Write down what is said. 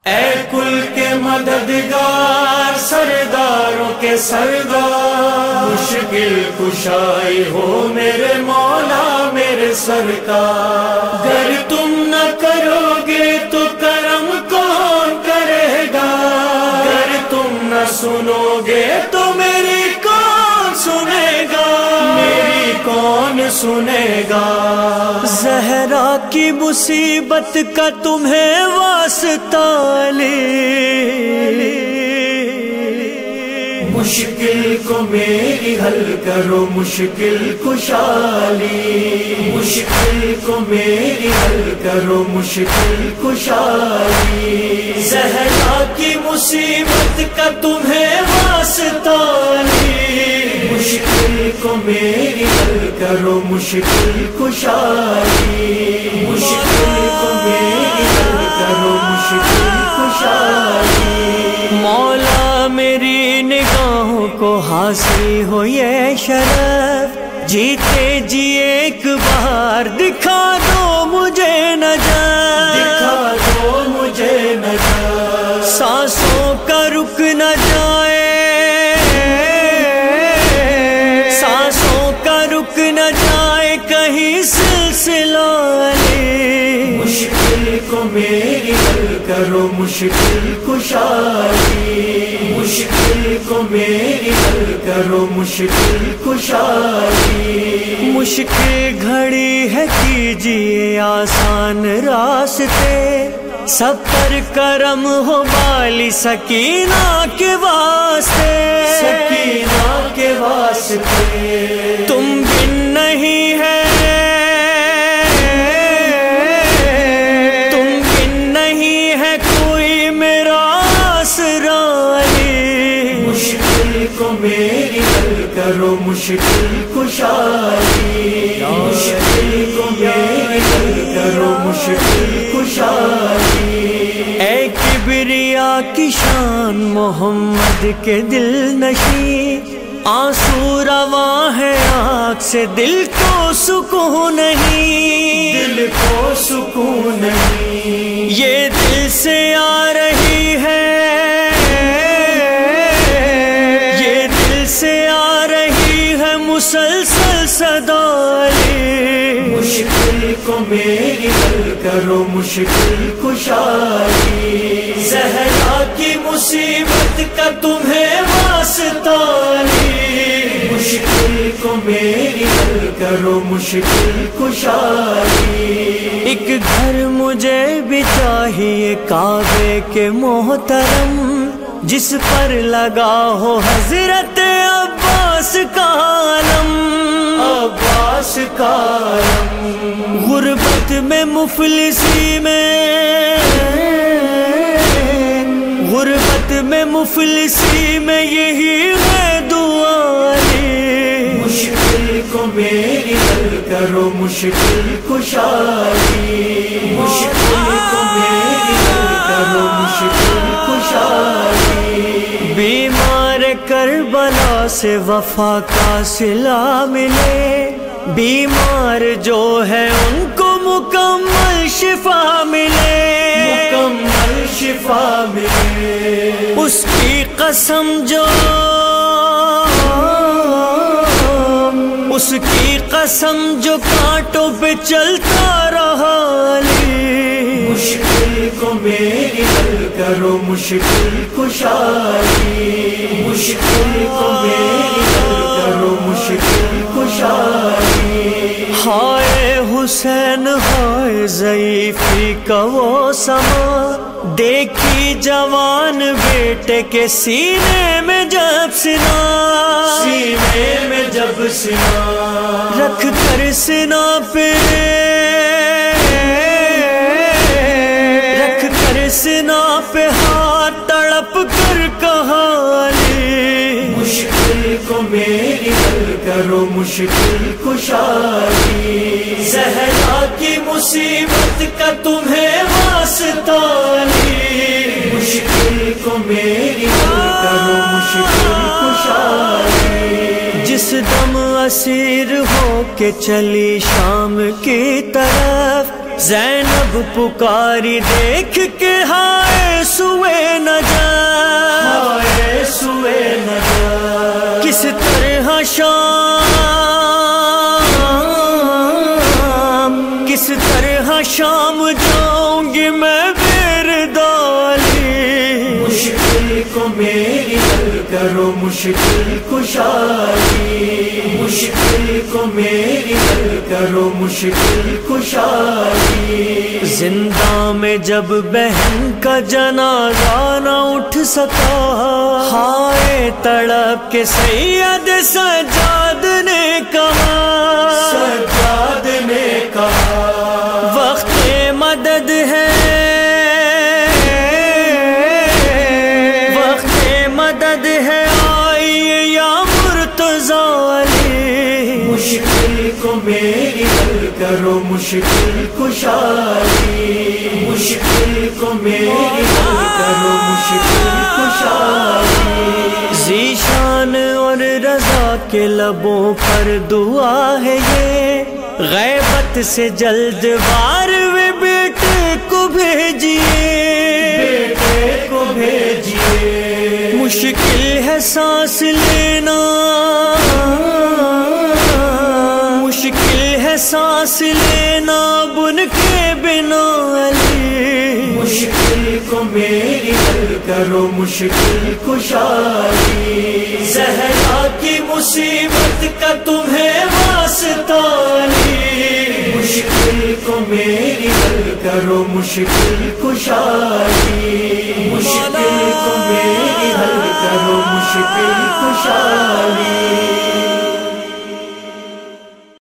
اے کل کے مددگار سرداروں کے سردار، مشکل کشائی ہو میرے مولا میرے سرکار۔ گر تم نہ کرو گے تو کرم کون کرے گا، گر تم نہ سنو گے تو میری کون سنے گا، میری کون سنے گا۔ زہرا کی مصیبت کا تمہیں واسطہ لے، مشکل کو میری حل کرو مشکل کشالی، مشکل کو میری حل کرو مشکل کشالی۔ زہرا کی مصیبت کا تمہیں واسطہ لی، مشکل کو میری حل کرو مشکل کشالی، مشکل کو میری حل کرو مشکل کشالی۔ مولا میری نگاہوں کو حاصل ہو یہ شرف، جیتے جی ایک بار دکھا دو مجھے نجات، دکھا دو مجھے نجات۔ سانسوں کا رک نہ جائے، سانسوں کا رک نہ جائے کہیں سلسلہ لے، مشکل کو میری حل کرو مشکل کشالی، مشکل کو میری حل کرو مشکل کشالی۔ مشکل گھڑی ہے کیجیے آسان راستے، سب پر کرم ہو بالی سکینہ کے واسطے، سکینہ کے واسطے۔ تم بن نہیں ہے، تم بن نہیں ہے کوئی میرا آسرا لے، مشکل کو میری حل کرو مشکل کشالی، مشکل کو میری حل کرو مشکل کشالی۔ اے کبریا کی شان محمد کے دل نشیں، آنسو رواں ہے آنکھ سے دل کو سکون نہیں، دل کو سکون نہیں۔ یہ دل سے آ رہی ہے، یہ دل سے آ رہی ہے مسلسل صدا لے، مشکل کو میری حل کرو مشکل کشالی۔ زہرا کی مصیبت کا تمہیں واسطہ لی، مشکل کو میری حل کرو مشکل کشالی۔ ایک گھر مجھے بھی چاہیے کعبے کے محترم، جس پر لگا ہو حضرت عباس کا علم، عباس کا علم۔ غربت میں مفلسی میں، غربت میں مفلسی میں یہی ہے دعا لے، مشکل کو میری حل کرو مشکل کشالی، مشکل کو میری حل کرو مشکل کشالی۔ بیمار کربلا سے وفا کا صلہ ملے، بیمار جو ہے ان کو مکمل شفا ملے، مکمل شفا ملے۔ اس کی قسم جو، اس کی قسم جو کانٹوں پہ چلتا رہا لے، مشکل کو میری حل کرو مشکل کشالی، مشکل کو میری حل کرو مشکل کشالی۔ ہائے حسین ہائے ضعیفی کا وہ سما، دیکھی جوان بیٹے کے سینے میں جب سنا، سینے میں جب سنا، رکھ کر سنا پہ، رکھ کر سنا پہ ہاتھ تڑپ کر کہا لے، مشکل کو میری حل کرو مشکل کشالی۔ زہرا کی مصیبت کا تمہیں واسطہ لی، مشکل کو میری حل کرو مشکل کشالی۔ جس دم اسیر ہو کے چلی شام کی طرف، زینب پکاری دیکھ کے ہائے میری حل کرو مشکل کشائی، مشکل کو میری حل کرو مشکل کشائی۔ زندہ میں جب بہن کا جنازہ نہ اٹھ سکا، ہائے تڑپ کے سید سجاد نے کہا، سجاد نے کہا وقت مدد ہے، وقت مدد ہے، آئیے یا مرتضیٰ علی، مشکل کو میری حل کرو مشکل کشائی، مشکل کو میری حل کرو مشکل کشائی۔ ذیشان اور رضا کے لبوں پر دعا ہے یہ، غیبت سے جلد بار وے بیٹے کو بھیجیے، بیٹے کو بھیجیے، مشکل ہے سانس لینا، مشکل ہے سانس لینا بن کے بنا علی، مشکل کو میری حل کرو مشکل کشائی۔ زہرا کی مصیبت کا تمہیں واسطہ علی، مشکل کو میری حل کرو مشکل کشائی، مشکل کو میری حل کرو مشکل کشائی۔